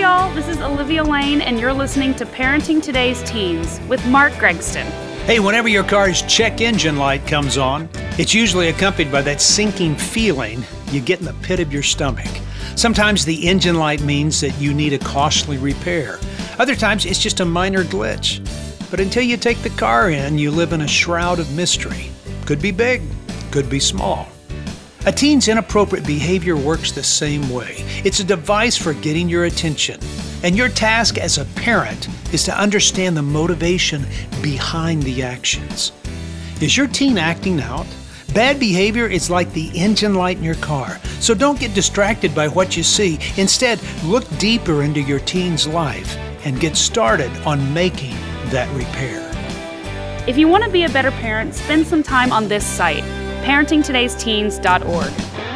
y'all. This is Olivia Lane, and you're listening to Parenting Today's Teens with Mark Gregston. Hey, whenever your car's check engine light comes on, it's usually accompanied by that sinking feeling you get in the pit of your stomach. Sometimes the engine light means that you need a costly repair. Other times it's just a minor glitch. But until you take the car in, you live in a shroud of mystery. Could be big, could be small. A teen's inappropriate behavior works the same way. It's a device for getting your attention. And your task as a parent is to understand the motivation behind the actions. Is your teen acting out? Bad behavior is like the engine light in your car. So don't get distracted by what you see. Instead, look deeper into your teen's life and get started on making that repair. If you want to be a better parent, spend some time on this site, parentingtodaysteens.org.